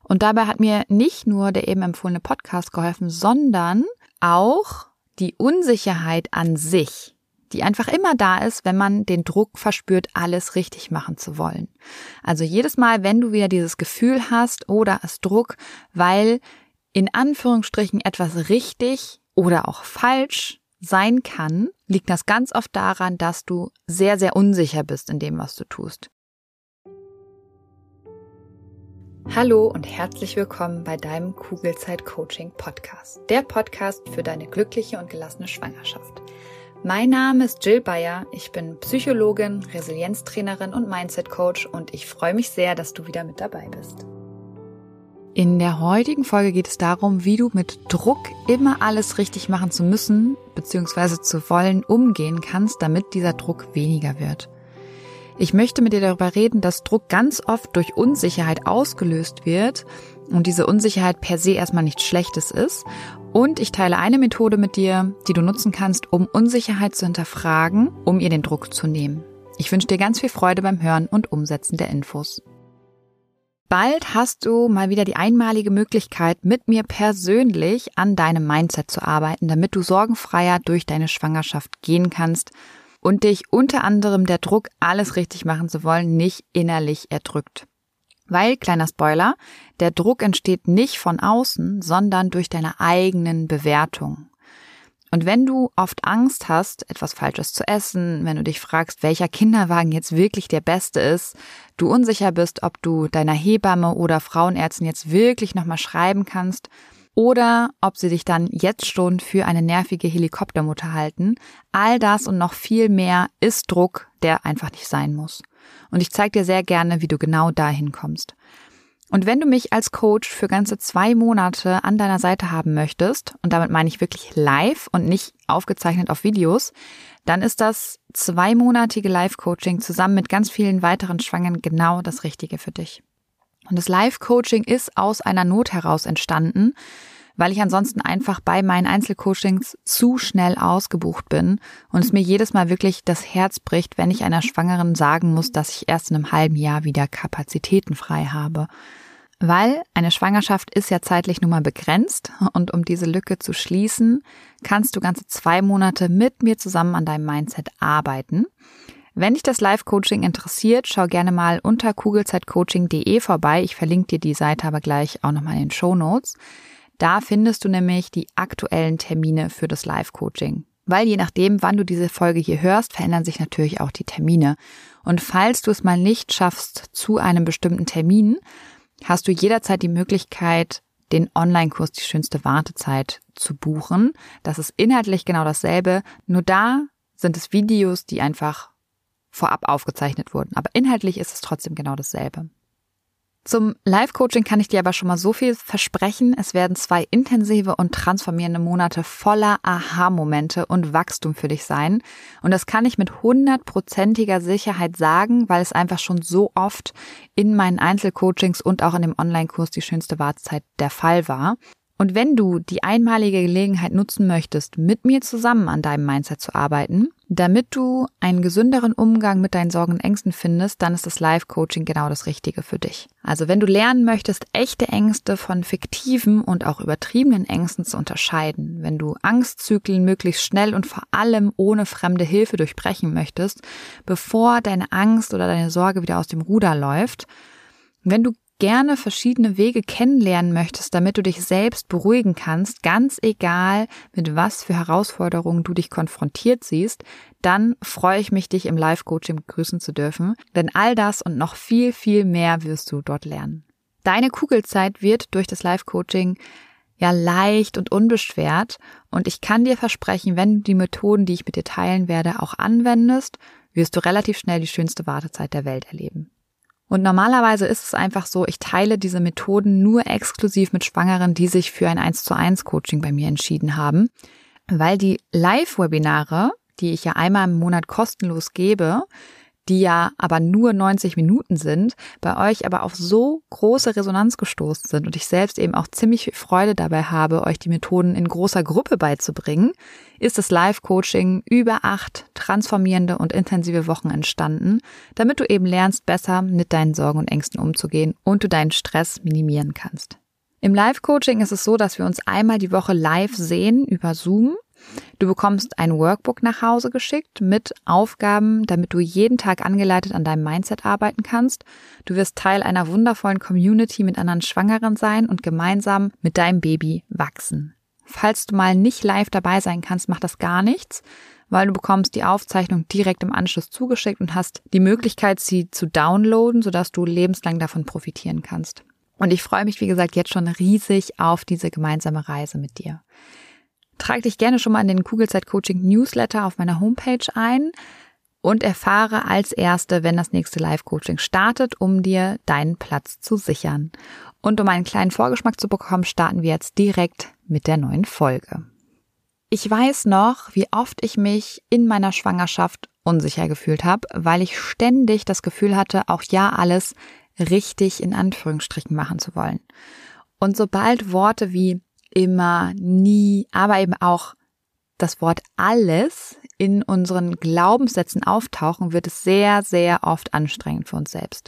Und dabei hat mir nicht nur der eben empfohlene Podcast geholfen, sondern auch die Unsicherheit an sich, die einfach immer da ist, wenn man den Druck verspürt, alles richtig machen zu wollen. Also jedes Mal, wenn du wieder dieses Gefühl hast, oh, da ist Druck, weil in Anführungsstrichen etwas richtig oder auch falsch sein kann, liegt das ganz oft daran, dass du sehr, sehr unsicher bist in dem, was du tust. Hallo und herzlich willkommen bei deinem Kugelzeit-Coaching-Podcast, der Podcast für deine glückliche und gelassene Schwangerschaft. Mein Name ist Jill Bayer, ich bin Psychologin, Resilienztrainerin und Mindset-Coach und ich freue mich sehr, dass du wieder mit dabei bist. In der heutigen Folge geht es darum, wie du mit Druck, immer alles richtig machen zu müssen bzw. zu wollen, umgehen kannst, damit dieser Druck weniger wird. Ich möchte mit dir darüber reden, dass Druck ganz oft durch Unsicherheit ausgelöst wird und diese Unsicherheit per se erstmal nichts Schlechtes ist. Und ich teile eine Methode mit dir, die du nutzen kannst, um Unsicherheit zu hinterfragen, um ihr den Druck zu nehmen. Ich wünsche dir ganz viel Freude beim Hören und Umsetzen der Infos. Bald hast du mal wieder die einmalige Möglichkeit, mit mir persönlich an deinem Mindset zu arbeiten, damit du sorgenfreier durch deine Schwangerschaft gehen kannst und dich unter anderem der Druck, alles richtig machen zu wollen, nicht innerlich erdrückt. Weil, kleiner Spoiler, der Druck entsteht nicht von außen, sondern durch deine eigenen Bewertungen. Und wenn du oft Angst hast, etwas Falsches zu essen, wenn du dich fragst, welcher Kinderwagen jetzt wirklich der beste ist, du unsicher bist, ob du deiner Hebamme oder Frauenärztin jetzt wirklich nochmal schreiben kannst, oder ob sie dich dann jetzt schon für eine nervige Helikoptermutter halten. All das und noch viel mehr ist Druck, der einfach nicht sein muss. Und ich zeige dir sehr gerne, wie du genau dahin kommst. Und wenn du mich als Coach für ganze 2 Monate an deiner Seite haben möchtest, und damit meine ich wirklich live und nicht aufgezeichnet auf Videos, dann ist das 2-monatige Live-Coaching zusammen mit ganz vielen weiteren Schwangeren genau das Richtige für dich. Und das Live-Coaching ist aus einer Not heraus entstanden, weil ich ansonsten einfach bei meinen Einzelcoachings zu schnell ausgebucht bin und es mir jedes Mal wirklich das Herz bricht, wenn ich einer Schwangeren sagen muss, dass ich erst in einem halben Jahr wieder Kapazitäten frei habe. Weil eine Schwangerschaft ist ja zeitlich nun mal begrenzt und um diese Lücke zu schließen, kannst du ganze 2 Monate mit mir zusammen an deinem Mindset arbeiten. Wenn dich das Live-Coaching interessiert, schau gerne mal unter kugelzeitcoaching.de vorbei. Ich verlinke dir die Seite aber gleich auch nochmal in den Shownotes. Da findest du nämlich die aktuellen Termine für das Live-Coaching. Weil je nachdem, wann du diese Folge hier hörst, verändern sich natürlich auch die Termine. Und falls du es mal nicht schaffst zu einem bestimmten Termin, hast du jederzeit die Möglichkeit, den Online-Kurs Die schönste Wartezeit zu buchen. Das ist inhaltlich genau dasselbe, nur da sind es Videos, die einfach vorab aufgezeichnet wurden. Aber inhaltlich ist es trotzdem genau dasselbe. Zum Live-Coaching kann ich dir aber schon mal so viel versprechen. Es werden 2 intensive und transformierende Monate voller Aha-Momente und Wachstum für dich sein. Und das kann ich mit 100%iger Sicherheit sagen, weil es einfach schon so oft in meinen Einzelcoachings und auch in dem Online-Kurs Die schönste Wartezeit der Fall war. Und wenn du die einmalige Gelegenheit nutzen möchtest, mit mir zusammen an deinem Mindset zu arbeiten, damit du einen gesünderen Umgang mit deinen Sorgen und Ängsten findest, dann ist das Live-Coaching genau das Richtige für dich. Also wenn du lernen möchtest, echte Ängste von fiktiven und auch übertriebenen Ängsten zu unterscheiden, wenn du Angstzyklen möglichst schnell und vor allem ohne fremde Hilfe durchbrechen möchtest, bevor deine Angst oder deine Sorge wieder aus dem Ruder läuft, wenn du gerne verschiedene Wege kennenlernen möchtest, damit du dich selbst beruhigen kannst, ganz egal, mit was für Herausforderungen du dich konfrontiert siehst, dann freue ich mich, dich im Live-Coaching begrüßen zu dürfen, denn all das und noch viel, viel mehr wirst du dort lernen. Deine Kugelzeit wird durch das Live-Coaching ja leicht und unbeschwert und ich kann dir versprechen, wenn du die Methoden, die ich mit dir teilen werde, auch anwendest, wirst du relativ schnell die schönste Wartezeit der Welt erleben. Und normalerweise ist es einfach so, ich teile diese Methoden nur exklusiv mit Schwangeren, die sich für ein 1:1 Coaching bei mir entschieden haben, weil die Live-Webinare, die ich ja einmal im Monat kostenlos gebe, die ja aber nur 90 Minuten sind, bei euch aber auf so große Resonanz gestoßen sind und ich selbst eben auch ziemlich viel Freude dabei habe, euch die Methoden in großer Gruppe beizubringen, ist das Live-Coaching über 8 transformierende und intensive Wochen entstanden, damit du eben lernst, besser mit deinen Sorgen und Ängsten umzugehen und du deinen Stress minimieren kannst. Im Live-Coaching ist es so, dass wir uns einmal die Woche live sehen über Zoom. Du bekommst ein Workbook nach Hause geschickt mit Aufgaben, damit du jeden Tag angeleitet an deinem Mindset arbeiten kannst. Du wirst Teil einer wundervollen Community mit anderen Schwangeren sein und gemeinsam mit deinem Baby wachsen. Falls du mal nicht live dabei sein kannst, macht das gar nichts, weil du bekommst die Aufzeichnung direkt im Anschluss zugeschickt und hast die Möglichkeit, sie zu downloaden, sodass du lebenslang davon profitieren kannst. Und ich freue mich, wie gesagt, jetzt schon riesig auf diese gemeinsame Reise mit dir. Trag dich gerne schon mal in den Kugelzeit-Coaching-Newsletter auf meiner Homepage ein und erfahre als Erste, wenn das nächste Live-Coaching startet, um dir deinen Platz zu sichern. Und um einen kleinen Vorgeschmack zu bekommen, starten wir jetzt direkt mit der neuen Folge. Ich weiß noch, wie oft ich mich in meiner Schwangerschaft unsicher gefühlt habe, weil ich ständig das Gefühl hatte, auch ja alles richtig in Anführungsstrichen machen zu wollen. Und sobald Worte wie immer, nie, aber eben auch das Wort alles in unseren Glaubenssätzen auftauchen, wird es sehr, sehr oft anstrengend für uns selbst.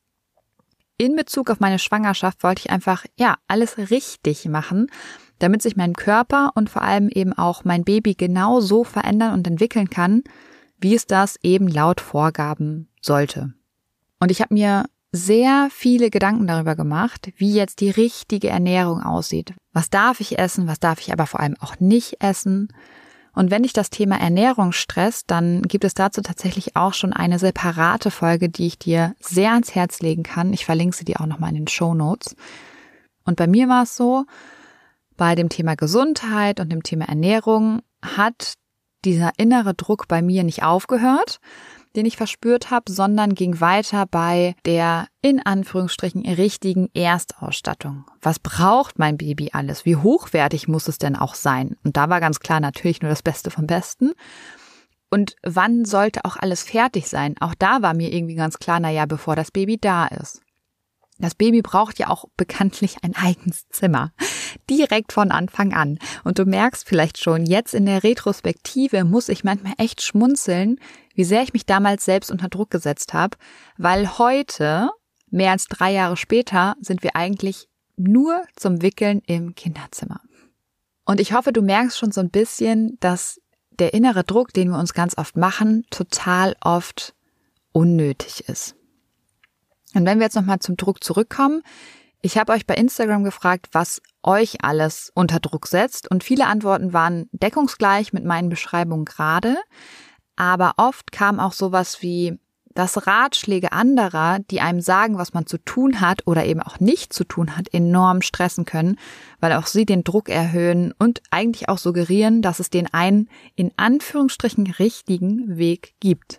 In Bezug auf meine Schwangerschaft wollte ich einfach, alles richtig machen, damit sich mein Körper und vor allem eben auch mein Baby genau so verändern und entwickeln kann, wie es das eben laut Vorgaben sollte. Und ich habe mir sehr viele Gedanken darüber gemacht, wie jetzt die richtige Ernährung aussieht. Was darf ich essen, was darf ich aber vor allem auch nicht essen? Und wenn dich das Thema Ernährung stresst, dann gibt es dazu tatsächlich auch schon eine separate Folge, die ich dir sehr ans Herz legen kann. Ich verlinke sie dir auch nochmal in den Shownotes. Und bei mir war es so, bei dem Thema Gesundheit und dem Thema Ernährung hat dieser innere Druck bei mir nicht aufgehört, den ich verspürt habe, sondern ging weiter bei der in Anführungsstrichen richtigen Erstausstattung. Was braucht mein Baby alles? Wie hochwertig muss es denn auch sein? Und da war ganz klar natürlich nur das Beste vom Besten. Und wann sollte auch alles fertig sein? Auch da war mir irgendwie ganz klar, bevor das Baby da ist. Das Baby braucht ja auch bekanntlich ein eigenes Zimmer. Direkt von Anfang an. Und du merkst vielleicht schon, jetzt in der Retrospektive muss ich manchmal echt schmunzeln, wie sehr ich mich damals selbst unter Druck gesetzt habe, weil heute, mehr als 3 Jahre später, sind wir eigentlich nur zum Wickeln im Kinderzimmer. Und ich hoffe, du merkst schon so ein bisschen, dass der innere Druck, den wir uns ganz oft machen, total oft unnötig ist. Und wenn wir jetzt nochmal zum Druck zurückkommen, ich habe euch bei Instagram gefragt, was euch alles unter Druck setzt und viele Antworten waren deckungsgleich mit meinen Beschreibungen gerade, aber oft kam auch sowas wie, dass Ratschläge anderer, die einem sagen, was man zu tun hat oder eben auch nicht zu tun hat, enorm stressen können, weil auch sie den Druck erhöhen und eigentlich auch suggerieren, dass es den einen in Anführungsstrichen richtigen Weg gibt.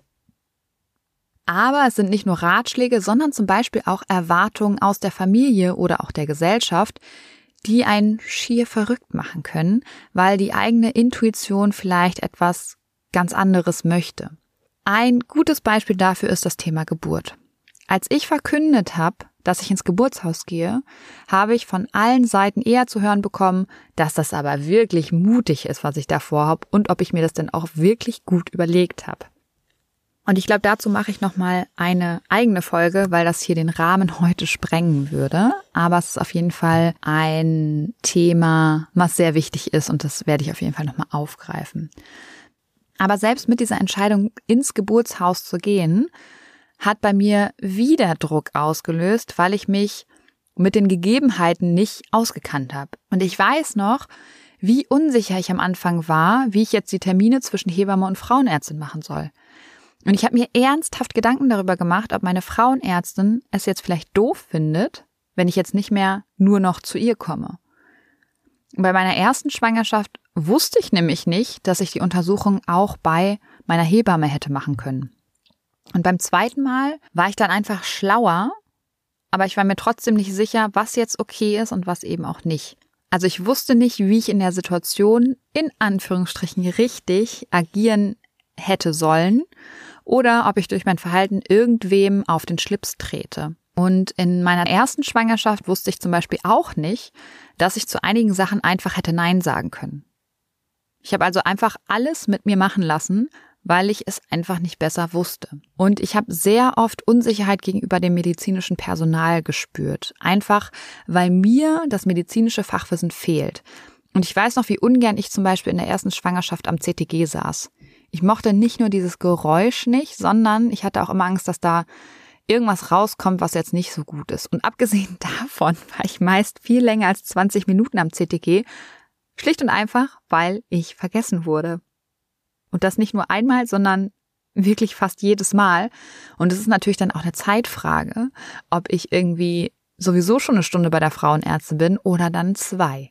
Aber es sind nicht nur Ratschläge, sondern zum Beispiel auch Erwartungen aus der Familie oder auch der Gesellschaft, die einen schier verrückt machen können, weil die eigene Intuition vielleicht etwas ganz anderes möchte. Ein gutes Beispiel dafür ist das Thema Geburt. Als ich verkündet habe, dass ich ins Geburtshaus gehe, habe ich von allen Seiten eher zu hören bekommen, dass das aber wirklich mutig ist, was ich da vorhabe und ob ich mir das denn auch wirklich gut überlegt habe. Und ich glaube, dazu mache ich nochmal eine eigene Folge, weil das hier den Rahmen heute sprengen würde. Aber es ist auf jeden Fall ein Thema, was sehr wichtig ist und das werde ich auf jeden Fall nochmal aufgreifen. Aber selbst mit dieser Entscheidung, ins Geburtshaus zu gehen, hat bei mir wieder Druck ausgelöst, weil ich mich mit den Gegebenheiten nicht ausgekannt habe. Und ich weiß noch, wie unsicher ich am Anfang war, wie ich jetzt die Termine zwischen Hebamme und Frauenärztin machen soll. Und ich habe mir ernsthaft Gedanken darüber gemacht, ob meine Frauenärztin es jetzt vielleicht doof findet, wenn ich jetzt nicht mehr nur noch zu ihr komme. Bei meiner ersten Schwangerschaft wusste ich nämlich nicht, dass ich die Untersuchung auch bei meiner Hebamme hätte machen können. Und beim zweiten Mal war ich dann einfach schlauer, aber ich war mir trotzdem nicht sicher, was jetzt okay ist und was eben auch nicht. Also ich wusste nicht, wie ich in der Situation in Anführungsstrichen richtig agieren hätte sollen oder ob ich durch mein Verhalten irgendwem auf den Schlips trete. Und in meiner ersten Schwangerschaft wusste ich zum Beispiel auch nicht, dass ich zu einigen Sachen einfach hätte Nein sagen können. Ich habe also einfach alles mit mir machen lassen, weil ich es einfach nicht besser wusste. Und ich habe sehr oft Unsicherheit gegenüber dem medizinischen Personal gespürt. Einfach, weil mir das medizinische Fachwissen fehlt. Und ich weiß noch, wie ungern ich zum Beispiel in der ersten Schwangerschaft am CTG saß. Ich mochte nicht nur dieses Geräusch nicht, sondern ich hatte auch immer Angst, dass da irgendwas rauskommt, was jetzt nicht so gut ist. Und abgesehen davon war ich meist viel länger als 20 Minuten am CTG, schlicht und einfach, weil ich vergessen wurde. Und das nicht nur einmal, sondern wirklich fast jedes Mal. Und es ist natürlich dann auch eine Zeitfrage, ob ich irgendwie sowieso schon eine Stunde bei der Frauenärztin bin oder dann 2.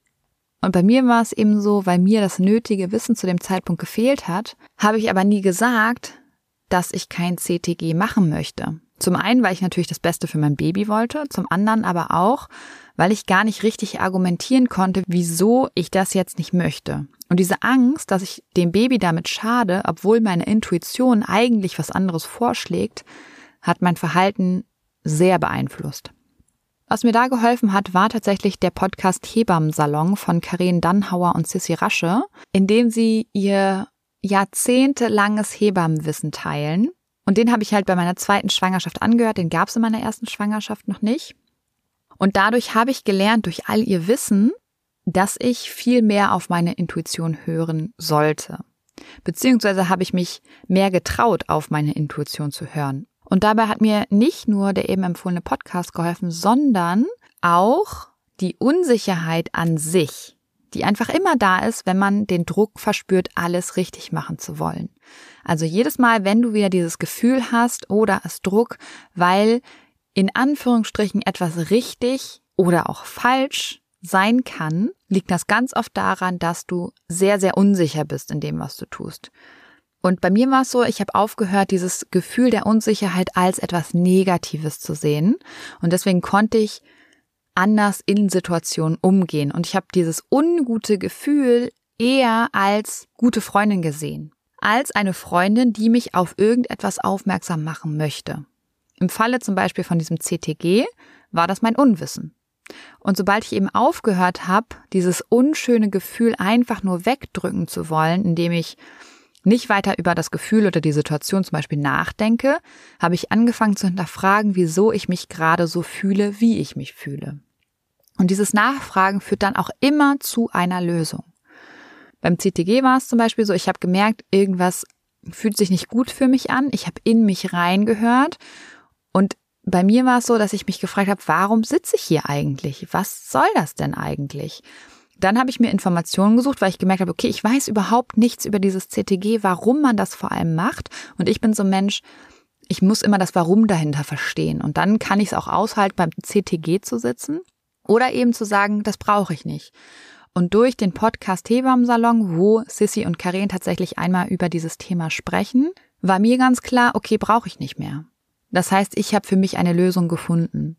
Und bei mir war es eben so, weil mir das nötige Wissen zu dem Zeitpunkt gefehlt hat, habe ich aber nie gesagt, dass ich kein CTG machen möchte. Zum einen, weil ich natürlich das Beste für mein Baby wollte, zum anderen aber auch, weil ich gar nicht richtig argumentieren konnte, wieso ich das jetzt nicht möchte. Und diese Angst, dass ich dem Baby damit schade, obwohl meine Intuition eigentlich was anderes vorschlägt, hat mein Verhalten sehr beeinflusst. Was mir da geholfen hat, war tatsächlich der Podcast Hebammensalon von Karen Dannhauer und Sissi Rasche, in dem sie ihr jahrzehntelanges Hebammenwissen teilen. Und den habe ich halt bei meiner zweiten Schwangerschaft angehört, den gab es in meiner ersten Schwangerschaft noch nicht. Und dadurch habe ich gelernt, durch all ihr Wissen, dass ich viel mehr auf meine Intuition hören sollte. Beziehungsweise habe ich mich mehr getraut, auf meine Intuition zu hören. Und dabei hat mir nicht nur der eben empfohlene Podcast geholfen, sondern auch die Unsicherheit an sich, die einfach immer da ist, wenn man den Druck verspürt, alles richtig machen zu wollen. Also jedes Mal, wenn du wieder dieses Gefühl hast, oder es Druck, weil in Anführungsstrichen etwas richtig oder auch falsch sein kann, liegt das ganz oft daran, dass du sehr, sehr unsicher bist in dem, was du tust. Und bei mir war es so, ich habe aufgehört, dieses Gefühl der Unsicherheit als etwas Negatives zu sehen. Und deswegen konnte ich anders in Situationen umgehen. Und ich habe dieses ungute Gefühl eher als gute Freundin gesehen. Als eine Freundin, die mich auf irgendetwas aufmerksam machen möchte. Im Falle zum Beispiel von diesem CTG war das mein Unwissen. Und sobald ich eben aufgehört habe, dieses unschöne Gefühl einfach nur wegdrücken zu wollen, indem ich nicht weiter über das Gefühl oder die Situation zum Beispiel nachdenke, habe ich angefangen zu hinterfragen, wieso ich mich gerade so fühle, wie ich mich fühle. Und dieses Nachfragen führt dann auch immer zu einer Lösung. Beim CTG war es zum Beispiel so, ich habe gemerkt, irgendwas fühlt sich nicht gut für mich an. Ich habe in mich reingehört und bei mir war es so, dass ich mich gefragt habe, warum sitze ich hier eigentlich? Was soll das denn eigentlich? Dann habe ich mir Informationen gesucht, weil ich gemerkt habe, okay, ich weiß überhaupt nichts über dieses CTG, warum man das vor allem macht. Und ich bin so ein Mensch, ich muss immer das Warum dahinter verstehen. Und dann kann ich es auch aushalten, beim CTG zu sitzen oder eben zu sagen, das brauche ich nicht. Und durch den Podcast Hebammensalon, wo Sissi und Karen tatsächlich einmal über dieses Thema sprechen, war mir ganz klar, okay, brauche ich nicht mehr. Das heißt, ich habe für mich eine Lösung gefunden.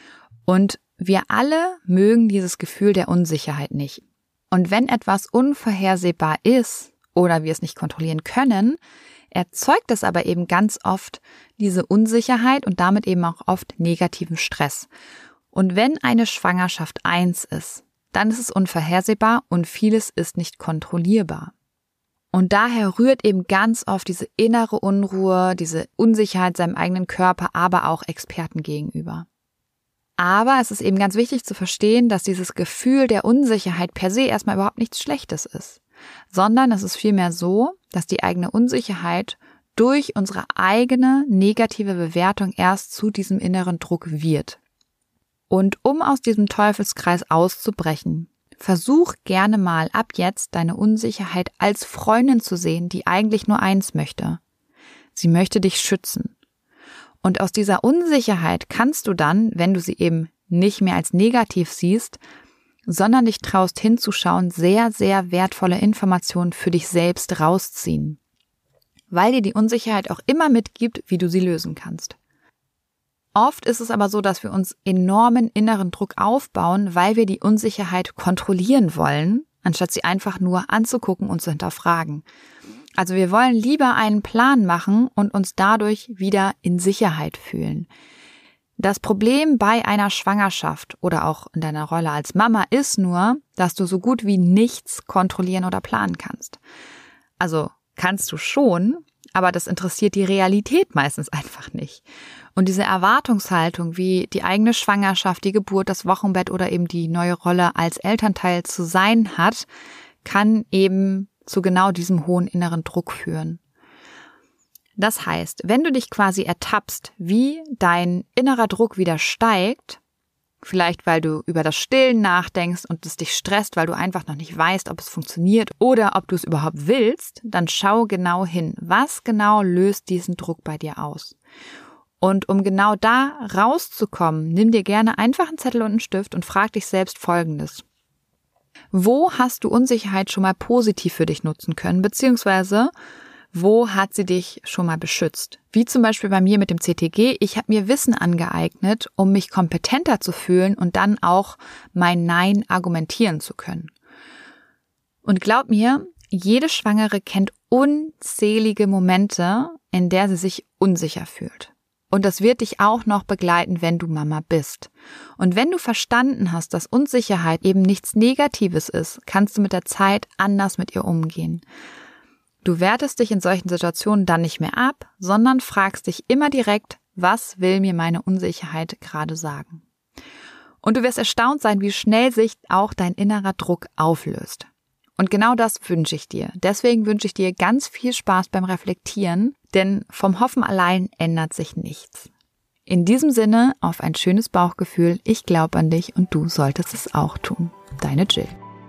Und wir alle mögen dieses Gefühl der Unsicherheit nicht. Und wenn etwas unvorhersehbar ist oder wir es nicht kontrollieren können, erzeugt es aber eben ganz oft diese Unsicherheit und damit eben auch oft negativen Stress. Und wenn eine Schwangerschaft 1 ist, dann ist es unvorhersehbar und vieles ist nicht kontrollierbar. Und daher rührt eben ganz oft diese innere Unruhe, diese Unsicherheit seinem eigenen Körper, aber auch Experten gegenüber. Aber es ist eben ganz wichtig zu verstehen, dass dieses Gefühl der Unsicherheit per se erstmal überhaupt nichts Schlechtes ist, sondern es ist vielmehr so, dass die eigene Unsicherheit durch unsere eigene negative Bewertung erst zu diesem inneren Druck wird. Und um aus diesem Teufelskreis auszubrechen, versuch gerne mal ab jetzt deine Unsicherheit als Freundin zu sehen, die eigentlich nur eins möchte. Sie möchte dich schützen. Und aus dieser Unsicherheit kannst du dann, wenn du sie eben nicht mehr als negativ siehst, sondern dich traust hinzuschauen, sehr, sehr wertvolle Informationen für dich selbst rausziehen. Weil dir die Unsicherheit auch immer mitgibt, wie du sie lösen kannst. Oft ist es aber so, dass wir uns enormen inneren Druck aufbauen, weil wir die Unsicherheit kontrollieren wollen, anstatt sie einfach nur anzugucken und zu hinterfragen. Also wir wollen lieber einen Plan machen und uns dadurch wieder in Sicherheit fühlen. Das Problem bei einer Schwangerschaft oder auch in deiner Rolle als Mama ist nur, dass du so gut wie nichts kontrollieren oder planen kannst. Also kannst du schon, aber das interessiert die Realität meistens einfach nicht. Und diese Erwartungshaltung, wie die eigene Schwangerschaft, die Geburt, das Wochenbett oder eben die neue Rolle als Elternteil zu sein hat, kann eben zu genau diesem hohen inneren Druck führen. Das heißt, wenn du dich quasi ertappst, wie dein innerer Druck wieder steigt, vielleicht weil du über das Stillen nachdenkst und es dich stresst, weil du einfach noch nicht weißt, ob es funktioniert oder ob du es überhaupt willst, dann schau genau hin, was genau löst diesen Druck bei dir aus. Und um genau da rauszukommen, nimm dir gerne einfach einen Zettel und einen Stift und frag dich selbst Folgendes. Wo hast du Unsicherheit schon mal positiv für dich nutzen können, beziehungsweise wo hat sie dich schon mal beschützt? Wie zum Beispiel bei mir mit dem CTG. Ich habe mir Wissen angeeignet, um mich kompetenter zu fühlen und dann auch mein Nein argumentieren zu können. Und glaub mir, jede Schwangere kennt unzählige Momente, in der sie sich unsicher fühlt. Und das wird dich auch noch begleiten, wenn du Mama bist. Und wenn du verstanden hast, dass Unsicherheit eben nichts Negatives ist, kannst du mit der Zeit anders mit ihr umgehen. Du wertest dich in solchen Situationen dann nicht mehr ab, sondern fragst dich immer direkt, was will mir meine Unsicherheit gerade sagen? Und du wirst erstaunt sein, wie schnell sich auch dein innerer Druck auflöst. Und genau das wünsche ich dir. Deswegen wünsche ich dir ganz viel Spaß beim Reflektieren, denn vom Hoffen allein ändert sich nichts. In diesem Sinne, auf ein schönes Bauchgefühl. Ich glaube an dich und du solltest es auch tun. Deine Jill.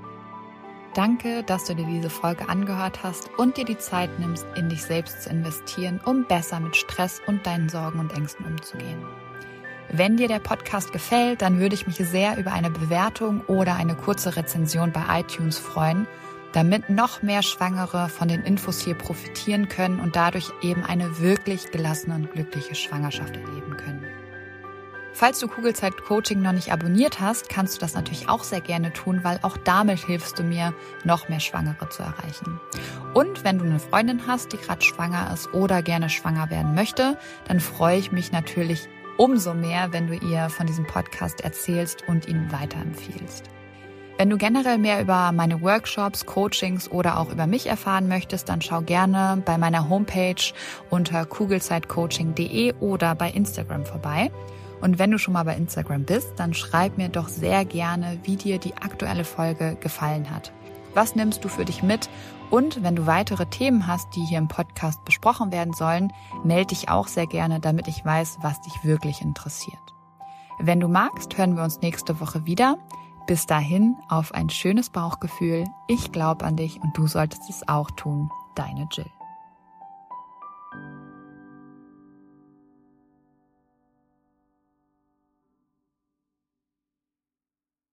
Danke, dass du dir diese Folge angehört hast und dir die Zeit nimmst, in dich selbst zu investieren, um besser mit Stress und deinen Sorgen und Ängsten umzugehen. Wenn dir der Podcast gefällt, dann würde ich mich sehr über eine Bewertung oder eine kurze Rezension bei iTunes freuen, damit noch mehr Schwangere von den Infos hier profitieren können und dadurch eben eine wirklich gelassene und glückliche Schwangerschaft erleben können. Falls du Kugelzeit Coaching noch nicht abonniert hast, kannst du das natürlich auch sehr gerne tun, weil auch damit hilfst du mir, noch mehr Schwangere zu erreichen. Und wenn du eine Freundin hast, die gerade schwanger ist oder gerne schwanger werden möchte, dann freue ich mich natürlich umso mehr, wenn du ihr von diesem Podcast erzählst und ihn weiterempfiehlst. Wenn du generell mehr über meine Workshops, Coachings oder auch über mich erfahren möchtest, dann schau gerne bei meiner Homepage unter kugelzeitcoaching.de oder bei Instagram vorbei. Und wenn du schon mal bei Instagram bist, dann schreib mir doch sehr gerne, wie dir die aktuelle Folge gefallen hat. Was nimmst du für dich mit? Und wenn du weitere Themen hast, die hier im Podcast besprochen werden sollen, melde dich auch sehr gerne, damit ich weiß, was dich wirklich interessiert. Wenn du magst, hören wir uns nächste Woche wieder. Bis dahin, auf ein schönes Bauchgefühl. Ich glaube an dich und du solltest es auch tun. Deine Jill.